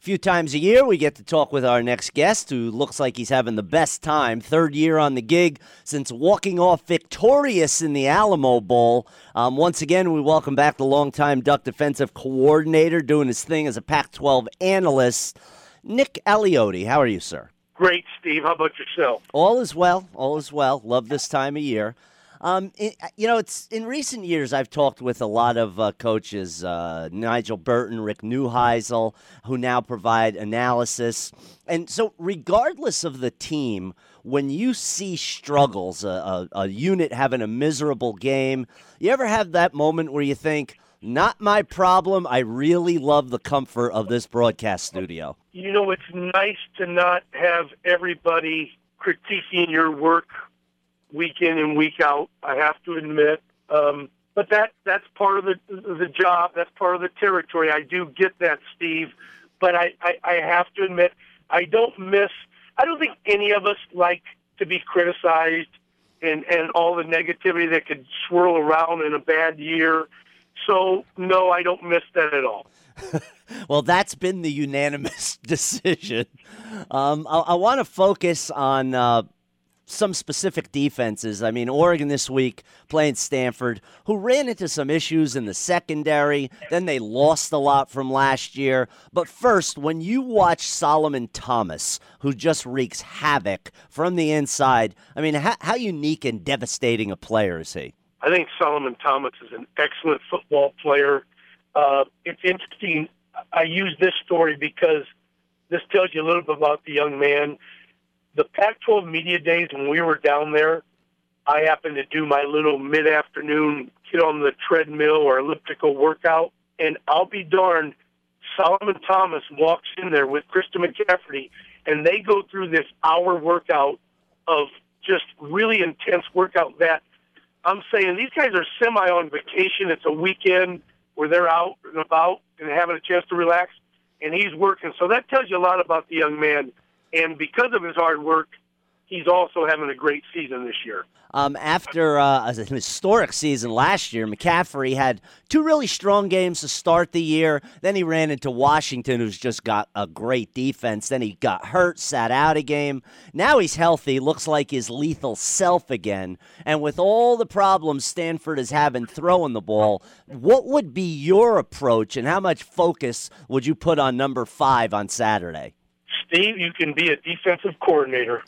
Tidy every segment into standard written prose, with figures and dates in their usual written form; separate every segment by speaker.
Speaker 1: few times a year, we get to talk with our next guest, who looks like he's having the best time. Third year on the gig since walking off victorious in the Alamo Bowl. Once again, we welcome back the longtime Duck defensive coordinator doing his thing as a Pac-12 analyst, Nick Aliotti. How are you, sir?
Speaker 2: Great, Steve. How about yourself?
Speaker 1: All is well. All is well. Love this time of year. It's in recent years I've talked with a lot of coaches, Nigel Burton, Rick Neuheisel, who now provide analysis. And so regardless of the team, when you see struggles, a unit having a miserable game, you ever have that moment where you think, not my problem, I really love the comfort of this broadcast studio?
Speaker 2: You know, it's nice to not have everybody critiquing your work week in and week out, I have to admit. But that's part of the job. That's part of the territory. I do get that, Steve. But I have to admit, I don't think any of us like to be criticized and all the negativity that could swirl around in a bad year. So, no, I don't miss that at all.
Speaker 1: Well, that's been the unanimous decision. I want to focus on some specific defenses. I mean, Oregon this week playing Stanford, who ran into some issues in the secondary. Then they lost a lot from last year. But first, when you watch Solomon Thomas, who just wreaks havoc from the inside, I mean, how unique and devastating a player is he?
Speaker 2: I think Solomon Thomas is an excellent football player. It's interesting. I use this story because this tells you a little bit about the young man. The Pac-12 media days when we were down there, I happened to do my little mid-afternoon get on the treadmill or elliptical workout, and I'll be darned, Solomon Thomas walks in there with Krista McCafferty, and they go through this hour workout of just really intense workout that I'm saying these guys are semi on vacation. It's a weekend where they're out and about and having a chance to relax, and he's working. So that tells you a lot about the young man. And because of his hard work, he's also having a great season this year.
Speaker 1: After a historic season last year, McCaffrey had two really strong games to start the year. Then he ran into Washington, who's just got a great defense. Then he got hurt, sat out a game. Now he's healthy, looks like his lethal self again. And with all the problems Stanford is having throwing the ball, what would be your approach and how much focus would you put on number 5 on Saturday?
Speaker 2: Steve, you can be a defensive coordinator.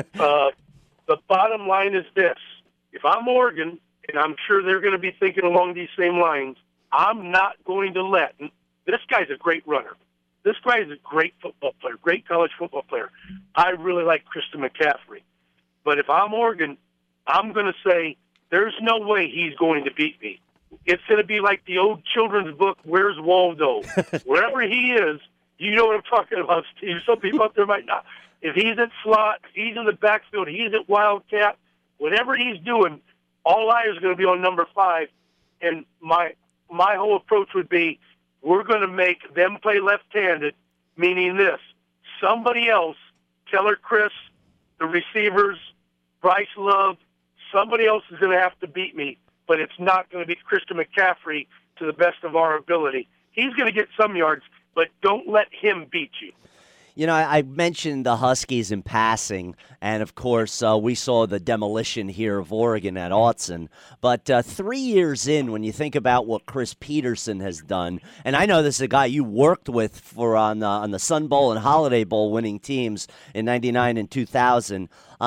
Speaker 2: The bottom line is this. If I'm Oregon, and I'm sure they're going to be thinking along these same lines, I'm not going to let – this guy's a great runner. This guy is a great football player, great college football player. I really like Krista McCaffrey. But if I'm Oregon, I'm going to say there's no way he's going to beat me. It's going to be like the old children's book, Where's Waldo? Wherever he is, you know what I'm talking about, Steve. Some people out there might not. If he's at slot, if he's in the backfield, he's at Wildcat, whatever he's doing, all eyes are going to be on number 5. And my whole approach would be, we're going to make them play left-handed, meaning this. Somebody else, Keller Chris, the receivers, Bryce Love, somebody else is going to have to beat me, but it's not going to be Krista McCaffrey to the best of our ability. He's going to get some yards, but don't let him beat you.
Speaker 1: You know, I mentioned the Huskies in passing, and of course, we saw the demolition here of Oregon at Autzen. But 3 years in, when you think about what Chris Peterson has done, and I know this is a guy you worked with for on the Sun Bowl and Holiday Bowl winning teams in '99 and 2000,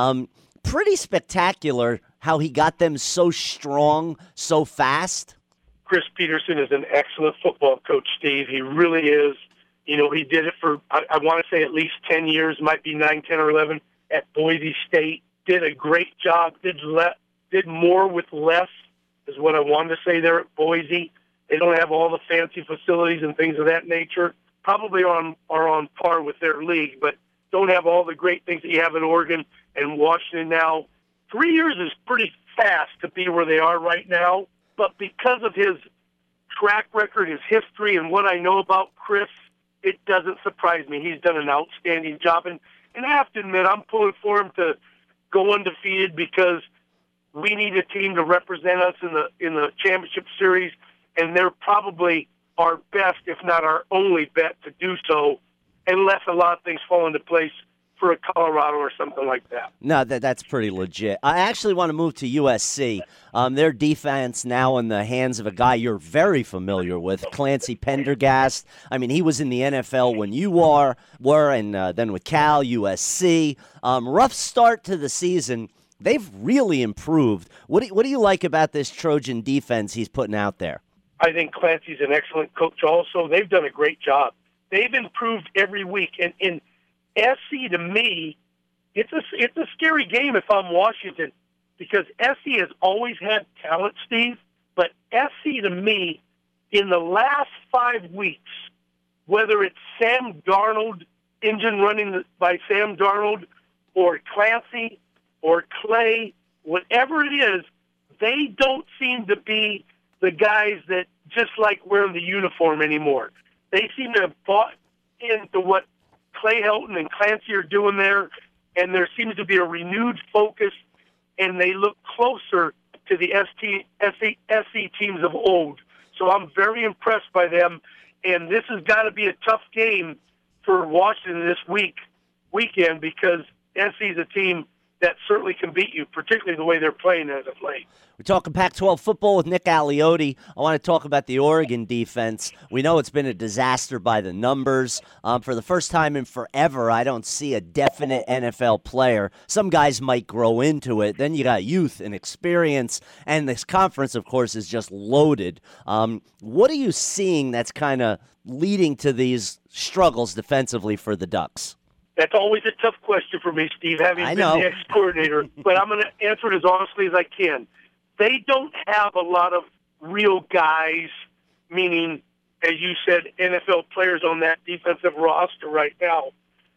Speaker 1: pretty spectacular how he got them so strong so fast.
Speaker 2: Chris Peterson is an excellent football coach, Steve. He really is. You know, he did it for, I want to say at least 10 years, might be 9, 10, or 11 at Boise State. Did a great job, did more with less is what I wanted to say there at Boise. They don't have all the fancy facilities and things of that nature. Probably are on par with their league, but don't have all the great things that you have in Oregon and Washington now. 3 years is pretty fast to be where they are right now, but because of his track record, his history, and what I know about Chris, it doesn't surprise me. He's done an outstanding job. And I have to admit, I'm pulling for him to go undefeated because we need a team to represent us in the championship series, and they're probably our best, if not our only bet to do so. unless a lot of things fall into place for a Colorado or something like that.
Speaker 1: No, that's pretty legit. I actually want to move to USC. Their defense now in the hands of a guy you're very familiar with, Clancy Pendergast. I mean, he was in the NFL when you were, and then with Cal, USC. Rough start to the season. They've really improved. What do you like about this Trojan defense he's putting out there?
Speaker 2: I think Clancy's an excellent coach also. They've done a great job. They've improved every week. And in SC, to me, it's a scary game if I'm Washington, because SC has always had talent, Steve. But SC, to me, in the last 5 weeks, whether it's Sam Darnold, engine running by Sam Darnold, or Clancy, or Clay, whatever it is, they don't seem to be the guys that just like wearing the uniform anymore. They seem to have bought into what Clay Helton and Clancy are doing there, and there seems to be a renewed focus, and they look closer to the SC teams of old. So I'm very impressed by them, and this has got to be a tough game for Washington this weekend, because SC is a team that certainly can beat you, particularly the way they're playing as of late.
Speaker 1: We're talking Pac-12 football with Nick Aliotti. I want to talk about the Oregon defense. We know it's been a disaster by the numbers. For the first time in forever, I don't see a definite NFL player. Some guys might grow into it. Then you got youth and experience, and this conference, of course, is just loaded. What are you seeing that's kind of leading to these struggles defensively for the Ducks?
Speaker 2: That's always a tough question for me, Steve, having been the ex-coordinator. But I'm going to answer it as honestly as I can. They don't have a lot of real guys, meaning, as you said, NFL players on that defensive roster right now.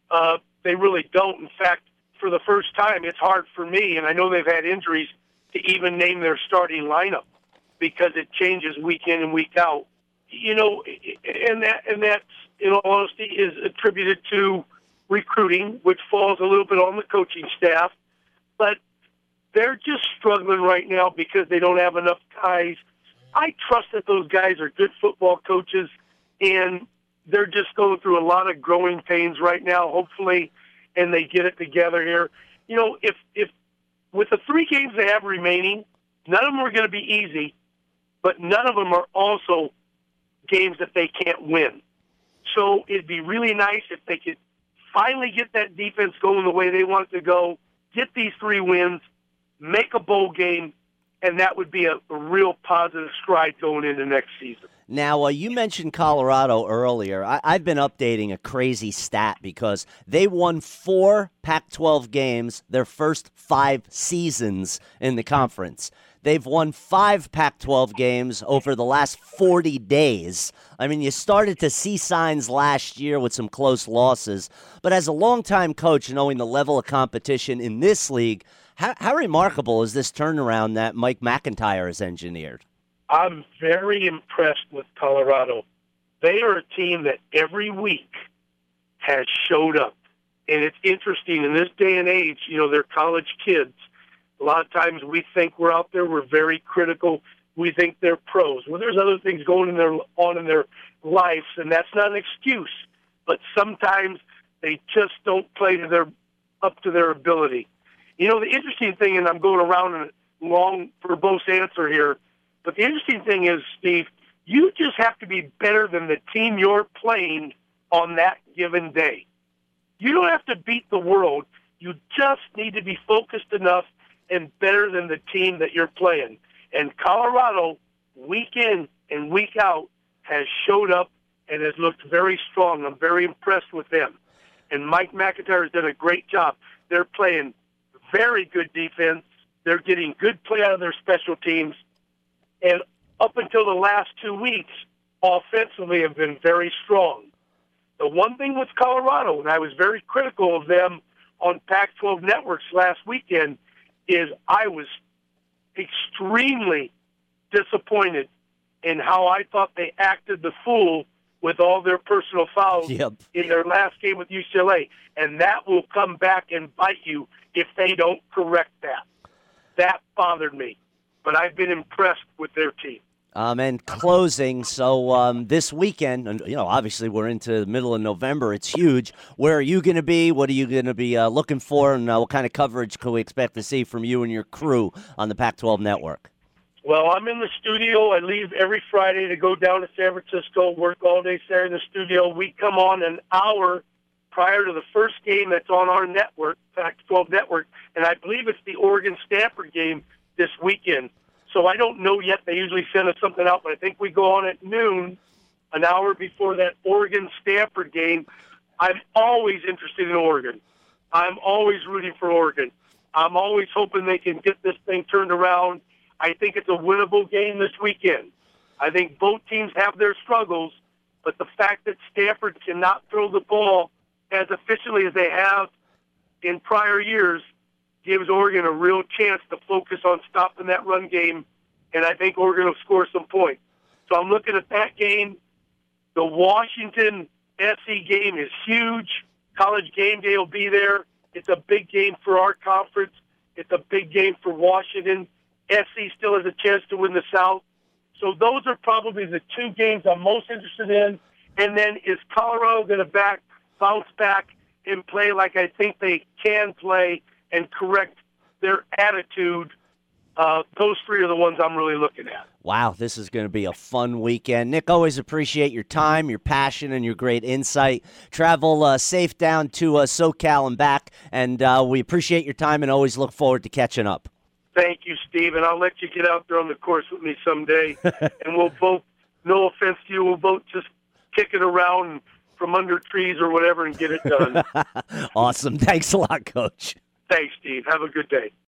Speaker 2: They really don't. In fact, for the first time, it's hard for me, and I know they've had injuries, to even name their starting lineup because it changes week in and week out. You know, and that's, in all honesty, is attributed to recruiting, which falls a little bit on the coaching staff. But they're just struggling right now because they don't have enough guys. I trust that those guys are good football coaches, and they're just going through a lot of growing pains right now, hopefully, and they get it together here. You know, if with the 3 games they have remaining, none of them are going to be easy, but none of them are also games that they can't win. So it'd be really nice if they could finally get that defense going the way they want it to go, get these 3 wins, make a bowl game, and that would be a real positive stride going into next season.
Speaker 1: Now, you mentioned Colorado earlier. I've been updating a crazy stat because they won 4 Pac-12 games their first 5 seasons in the conference. They've won 5 Pac-12 games over the last 40 days. I mean, you started to see signs last year with some close losses. But as a longtime coach, knowing the level of competition in this league, how remarkable is this turnaround that Mike McIntyre has engineered?
Speaker 2: I'm very impressed with Colorado. They are a team that every week has showed up. And it's interesting, in this day and age, you know, they're college kids. A lot of times we think we're out there, we're very critical, we think they're pros. Well, there's other things going on in their lives, and that's not an excuse. But sometimes they just don't play up to their ability. You know, the interesting thing, and I'm going around and long for both answer here, but the interesting thing is, Steve, you just have to be better than the team you're playing on that given day. You don't have to beat the world. You just need to be focused enough and better than the team that you're playing. And Colorado, week in and week out, has showed up and has looked very strong. I'm very impressed with them. And Mike McIntyre has done a great job. They're playing very good defense. They're getting good play out of their special teams. And up until the last 2 weeks, offensively have been very strong. The one thing with Colorado, and I was very critical of them on Pac-12 networks last weekend, is I was extremely disappointed in how I thought they acted the fool with all their personal fouls in their last game with UCLA. And that will come back and bite you if they don't correct that. That bothered me. But I've been impressed with their team.
Speaker 1: And closing, so this weekend, and obviously we're into the middle of November. It's huge. Where are you going to be? What are you going to be looking for? And what kind of coverage can we expect to see from you and your crew on the Pac-12 Network?
Speaker 2: Well, I'm in the studio. I leave every Friday to go down to San Francisco, work all day Saturday in the studio. We come on an hour prior to the first game that's on our network, Pac-12 Network, and I believe it's the Oregon-Stanford game this weekend. So I don't know yet. They usually send us something out, but I think we go on at noon, an hour before that Oregon-Stanford game. I'm always interested in Oregon. I'm always rooting for Oregon. I'm always hoping they can get this thing turned around. I think it's a winnable game this weekend. I think both teams have their struggles, but the fact that Stanford cannot throw the ball as efficiently as they have in prior years gives Oregon a real chance to focus on stopping that run game, and I think Oregon will score some points. So I'm looking at that game. The Washington SC game is huge. College Game Day will be there. It's a big game for our conference. It's a big game for Washington. SC still has a chance to win the South. So those are probably the two games I'm most interested in. And then is Colorado going to bounce back and play like I think they can play and correct their attitude? Those three are the ones I'm really looking at.
Speaker 1: Wow, this is going to be a fun weekend. Nick, always appreciate your time, your passion, and your great insight. Travel safe down to SoCal and back, and we appreciate your time and always look forward to catching up.
Speaker 2: Thank you, Steve, and I'll let you get out there on the course with me someday, and we'll both, no offense to you, we'll both just kick it around from under trees or whatever and get it done.
Speaker 1: Awesome. Thanks a lot, Coach.
Speaker 2: Thanks, Steve. Have a good day.